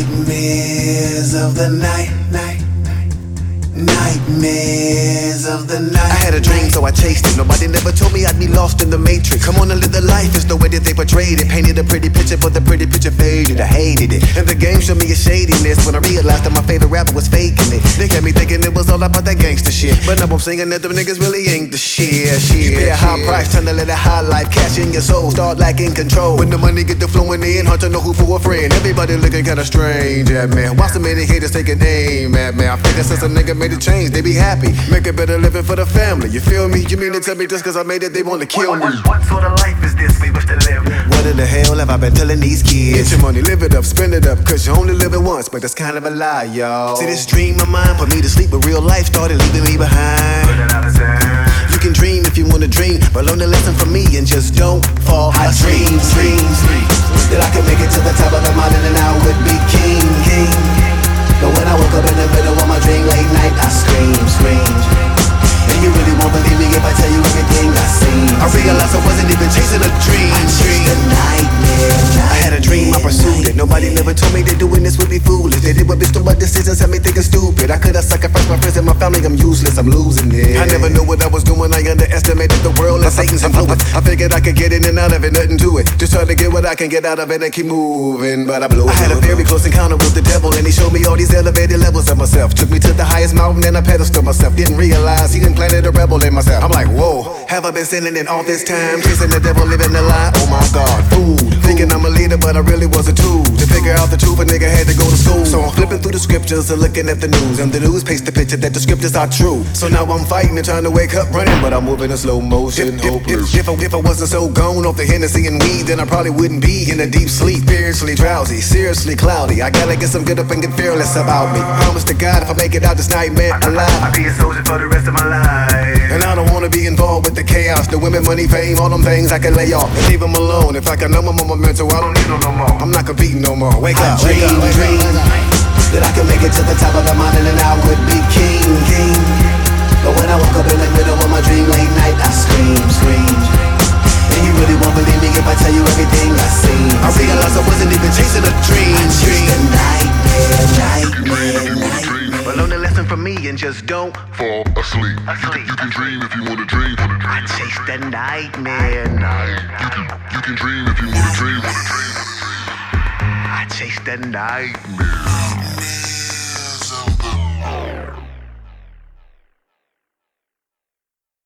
Nightmares of the night. Nightmares of the night. I had a dream, so I chased it. Nobody never told me I'd be lost in the matrix. Come on and live the life, it's the way that they portrayed it. Painted a pretty picture, but the pretty picture faded. I hated it, and the game showed me a shadiness when I realized that my favorite rapper was faking it. They had me thinking it was all about that gangster shit, but now I'm singing that them niggas really ain't the shit. You pay a high price, trying to live a high life, cash in your soul, start lacking control. When the money get to flowing in, hard to know who for a friend. Everybody looking kinda strange at me. Why so many haters taking aim at me? I figure since a nigga made a change, they be happy, make a better living for the family. You feel me? You mean to tell me just cause I made it, they wanna kill me? What sort of life is this we wish to live? What in the hell have I been telling these kids? Get your money, live it up, spend it up, cause you only live it once, but that's kind of a lie, y'all. See, this dream of mine put me to sleep, but real life started leaving me behind. You can dream if you wanna dream, but learn the lesson from me and just don't fall. I dream that I could make it to the top of the mountain and I would be king. But when I woke up in the middle of my dream late night, I scream. And you really won't believe me if I tell you everything I seen. I realized I wasn't even chasing a dream. I chased a nightmare. I had a dream, I pursued it. Nobody never told me that doing this would be foolish. They did what bitch do, my decisions had me thinking stupid. I could have sacrificed my friends and my family, I'm useless, I'm losing it. I never knew what I was doing, I underestimated the world and Satan's influence. I figured I could get in and out of it, nothing to it. Just try to get what I can get out of it and keep moving, but I blew it. I had a very close encounter with the devil and he showed me all these elevated levels of myself. Took me to the highest mountain and I pedestaled myself. Didn't realize he implanted a rebel in myself. I'm like, whoa, have I been sinning in all this time? Chasing the devil, living the lie, oh my God, food. Thinking I'm a leader, but I really was a tool. To figure out the truth, a nigga had to go to school. So I'm flipping through the scriptures and looking at the news. And the news paints the picture that the scriptures are true. So now I'm fighting and trying to wake up running, but I'm moving in slow motion. If I wasn't so gone off the Hennessy and weed, then I probably wouldn't be in a deep sleep. Spiritually drowsy, seriously cloudy. I gotta get some good up and get fearless about me. Promise to God if I make it out this nightmare alive, I'll be a soldier for the rest of my life. and I don't wanna be involved with the chaos. The women, money, fame, all them things I can lay off and leave them alone. If I can numb them on my mental, I don't need them no more. I'm not competing no more. Wake up, I dream that I could make it to the top of the mountain and I would be king. But when I woke up in the middle of my dream late night, I scream. And you really won't believe me if I tell you everything I seen. I realized I wasn't even chasing a dream. I chased a nightmare. But learn the lesson from me and just don't fall asleep. You can dream if you wanna dream. I chase the nightmare. You can dream if you wanna dream. I chase the nightmare.